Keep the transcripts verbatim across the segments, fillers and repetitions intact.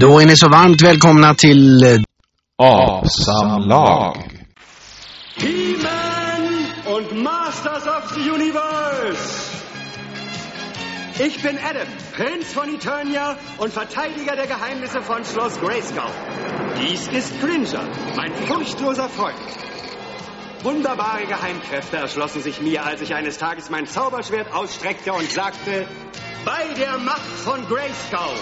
Då är ni så varmt välkomna till Apsamlag. He-Man und Masters of the Universe. Ich bin Adam, Prinz von Eternia und Verteidiger der Geheimnisse von Schloss Grayskull. Dies ist Cringer, mein furchtloser Freund. Wunderbare Geheimkräfte erschlossen sich mir, als ich eines Tages mein Zauberschwert ausstreckte und sagte: Bei der Macht von Grayskull.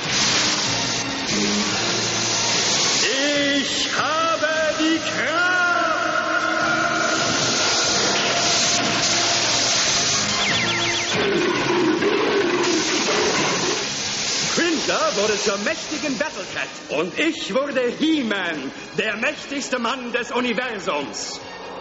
Ich habe die Kraft! Cringer wurde zur mächtigen Battlecat und ich wurde He-Man, der mächtigste Mann des Universums.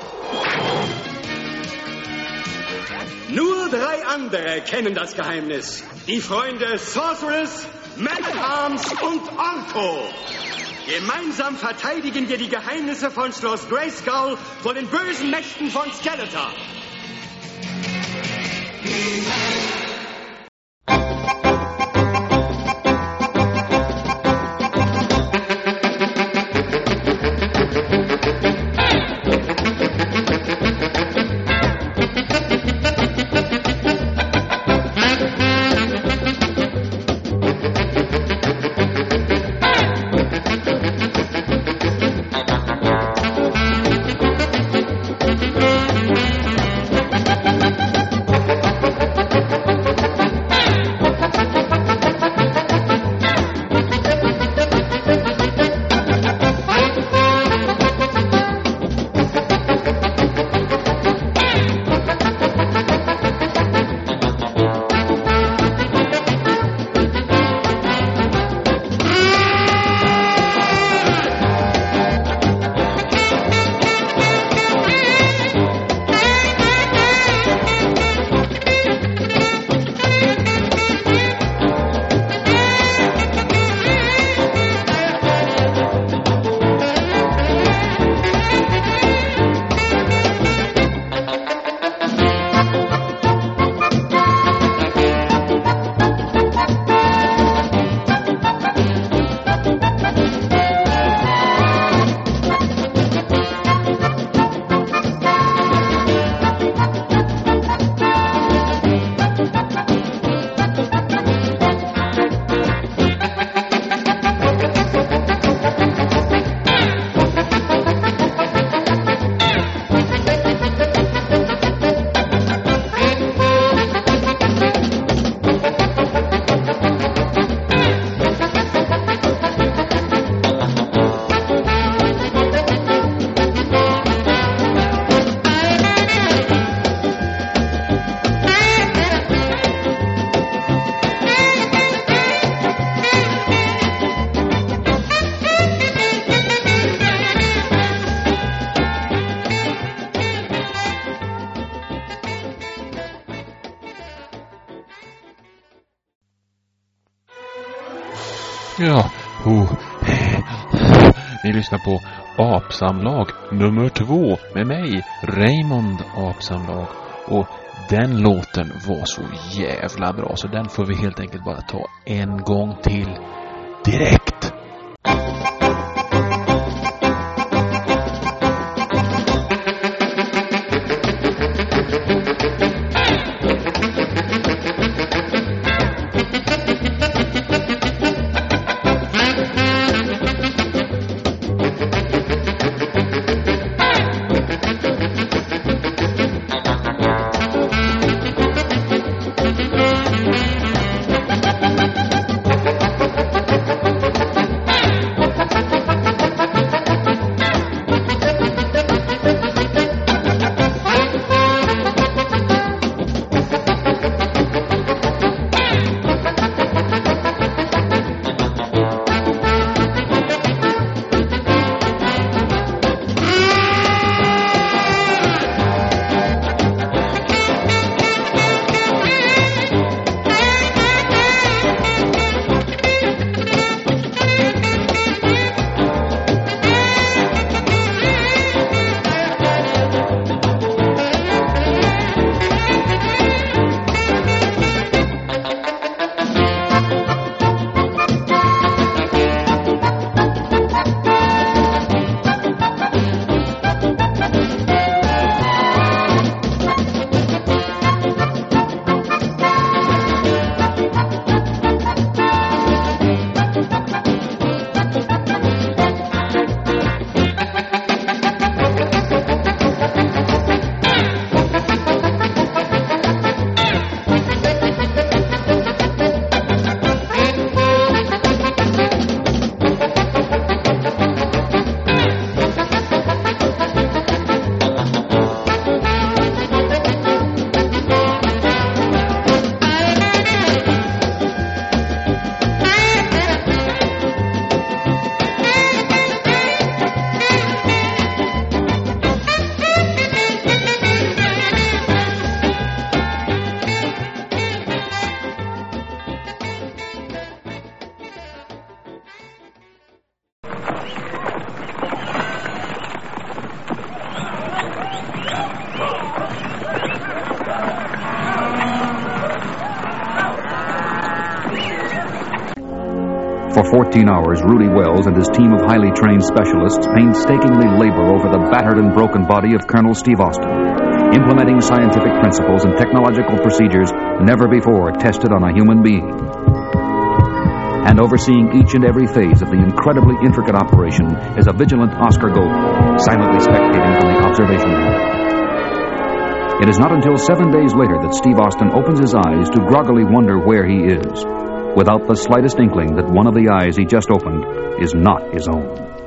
Nur drei andere kennen das Geheimnis. Die Freunde Sorceress, Man-at-Arms und Orko. Gemeinsam verteidigen wir die Geheimnisse von Schloss Grayskull vor den bösen Mächten von Skeletor. Ja, oh. Ni lyssnar på Apsamlag nummer två med mig, Raymond Apsamlag. Och den låten var så jävla bra, så den får vi helt enkelt bara ta en gång till direkt. For fourteen hours, Rudy Wells and his team of highly trained specialists painstakingly labor over the battered and broken body of Colonel Steve Austin, implementing scientific principles and technological procedures never before tested on a human being. And overseeing each and every phase of the incredibly intricate operation is a vigilant Oscar Goldman, silently spectating from the observation room. It is not until seven days later that Steve Austin opens his eyes to groggily wonder where he is, without the slightest inkling that one of the eyes he just opened is not his own.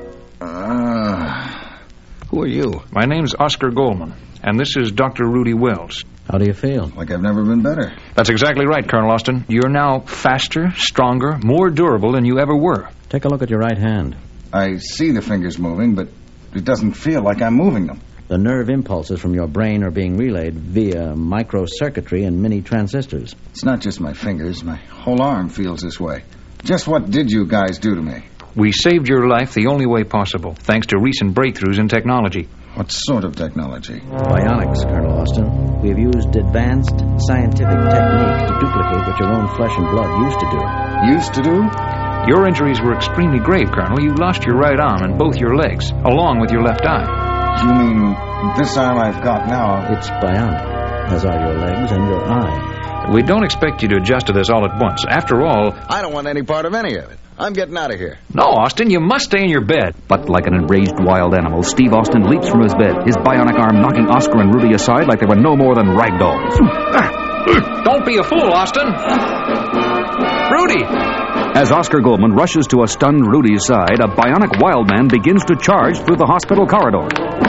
Uh, who are you? My name's Oscar Goldman, and this is Doctor Rudy Wells. How do you feel? Like I've never been better. That's exactly right, Colonel Austin. You're now faster, stronger, more durable than you ever were. Take a look at your right hand. I see the fingers moving, but it doesn't feel like I'm moving them. The nerve impulses from your brain are being relayed via microcircuitry and mini transistors. It's not just my fingers. My whole arm feels this way. Just what did you guys do to me? We saved your life the only way possible, thanks to recent breakthroughs in technology. What sort of technology? Bionics, Colonel Austin. We have used advanced scientific techniques to duplicate what your own flesh and blood used to do. Used to do? Your injuries were extremely grave, Colonel. You lost your right arm and both your legs, along with your left eye. You mean this arm I've got now? It's bionic, as are your legs and your eye. We don't expect you to adjust to this all at once. After all... I don't want any part of any of it. I'm getting out of here. No, Austin, you must stay in your bed. But like an enraged wild animal, Steve Austin leaps from his bed, his bionic arm knocking Oscar and Rudy aside like they were no more than rag dolls. Don't be a fool, Austin. Rudy! As Oscar Goldman rushes to a stunned Rudy's side, a bionic wild man begins to charge through the hospital corridor.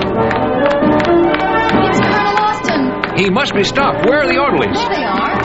It's Colonel Austin. He must be stopped. Where are the orderlies? There they are.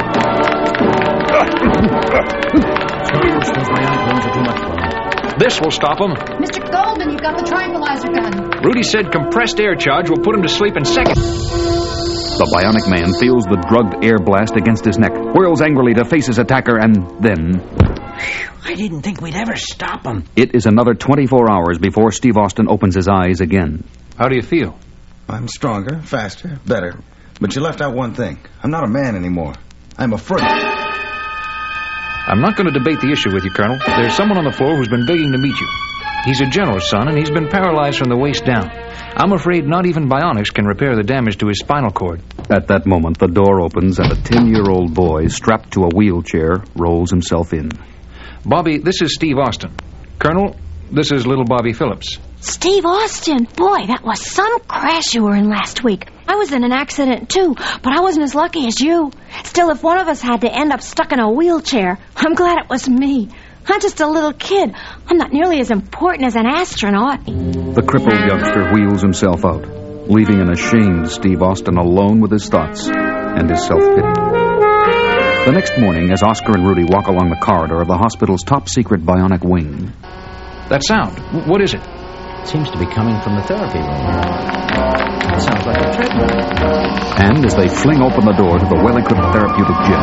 Those bionic ones are too much for him. This will stop him. Mister Goldman, you've got the tranquilizer gun. Rudy said compressed air charge will put him to sleep in seconds. The bionic man feels the drugged air blast against his neck, whirls angrily to face his attacker, and then... I didn't think we'd ever stop him. It is another twenty-four hours before Steve Austin opens his eyes again. How do you feel? I'm stronger, faster, better. But you left out one thing. I'm not a man anymore. I'm a freak. I'm not going to debate the issue with you, Colonel. There's someone on the floor who's been begging to meet you. He's a general's son, and he's been paralyzed from the waist down. I'm afraid not even bionics can repair the damage to his spinal cord. At that moment, the door opens, and a ten-year-old boy, strapped to a wheelchair, rolls himself in. Bobby, this is Steve Austin. Colonel, this is little Bobby Phillips. Steve Austin. Boy, that was some crash you were in last week. I was in an accident, too, but I wasn't as lucky as you. Still, if one of us had to end up stuck in a wheelchair, I'm glad it was me. I'm just a little kid. I'm not nearly as important as an astronaut. The crippled youngster wheels himself out, leaving an ashamed Steve Austin alone with his thoughts and his self-pity. The next morning, as Oscar and Rudy walk along the corridor of the hospital's top-secret bionic wing... That sound, what is it? It seems to be coming from the therapy room. It sounds like a treadmill. And as they fling open the door to the well-equipped therapeutic gym...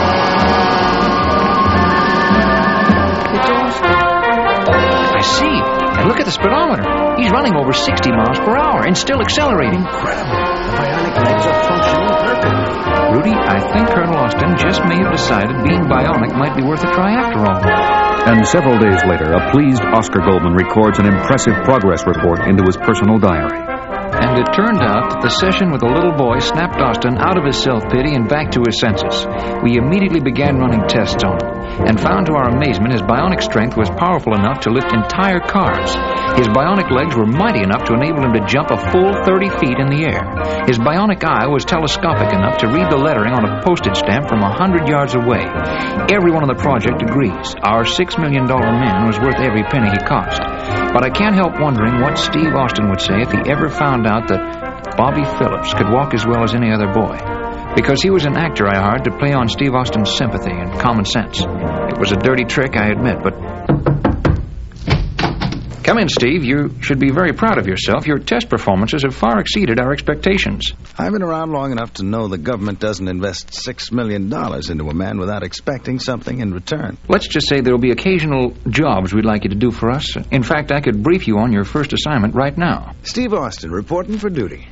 It's Austin. I see. And look at the speedometer. He's running over sixty miles per hour and still accelerating. Incredible. The bionic legs are functioning perfectly. Rudy, I think Colonel Austin just may have decided being bionic might be worth a try after all. And several days later, a pleased Oscar Goldman records an impressive progress report into his personal diary. And it turned out that the session with the little boy snapped Austin out of his self-pity and back to his senses. We immediately began running tests on him, and found to our amazement his bionic strength was powerful enough to lift entire cars. His bionic legs were mighty enough to enable him to jump a full thirty feet in the air. His bionic eye was telescopic enough to read the lettering on a postage stamp from a hundred yards away. Everyone on the project agrees. Our six million dollar man was worth every penny he cost. But I can't help wondering what Steve Austin would say if he ever found out that Bobby Phillips could walk as well as any other boy. Because he was an actor I hired to play on Steve Austin's sympathy and common sense. It was a dirty trick, I admit, but... Come in, Steve. You should be very proud of yourself. Your test performances have far exceeded our expectations. I've been around long enough to know the government doesn't invest six million dollars into a man without expecting something in return. Let's just say there will be occasional jobs we'd like you to do for us. In fact, I could brief you on your first assignment right now. Steve Austin, reporting for duty.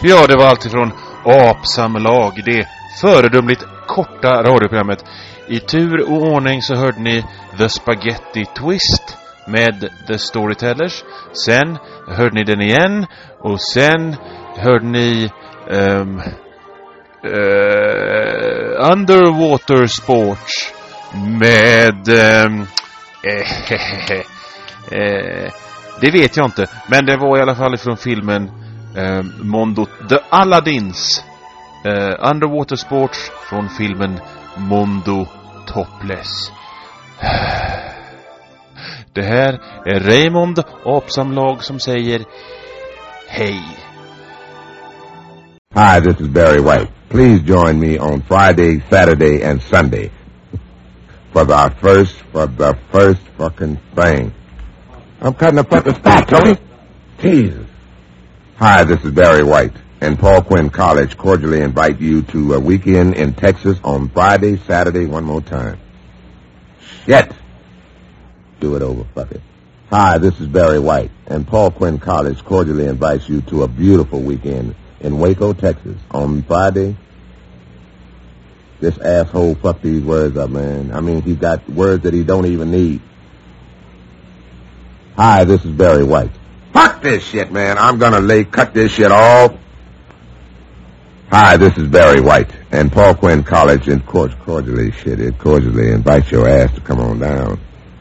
Ja, det var allt ifrån Apsamlag, det föredömligt korta radioprogrammet. I tur och ordning så hörde ni The Spaghetti Twist med The Storytellers. Sen hörde ni den igen. Och sen hörde ni um, uh, Underwater Sports med um, eh, eh, det vet jag inte. Men det var i alla fall från filmen um, Mondo The Aladdins. uh, Underwater Sports från filmen Mondo Topless. Det här är Raymond Apsamlag som säger hej. Hi, this is Barry White. Please join me on Friday, Saturday, and Sunday for the first, for the first fucking thing. I'm cutting a fucking stop, Tony. Jesus. Hi, this is Barry White, and Paul Quinn College cordially invite you to a weekend in Texas on Friday, Saturday, one more time. Shit. Do it over, fuck it. Hi, this is Barry White, and Paul Quinn College cordially invites you to a beautiful weekend in Waco, Texas, on Friday. This asshole fucked these words up, man. I mean, he got words that he don't even need. Hi, this is Barry White. Fuck this shit, man. I'm gonna lay, cut this shit off. Hi, this is Barry White, and Paul Quinn College, and cordially, shit, it cordially invites your ass to come on down.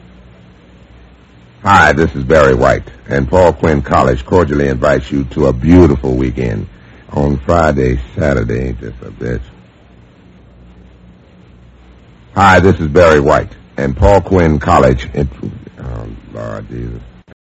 Hi, this is Barry White, and Paul Quinn College cordially invites you to a beautiful weekend on Friday, Saturday, ain't this a bitch? Hi, this is Barry White, and Paul Quinn College, oh, Lord Jesus.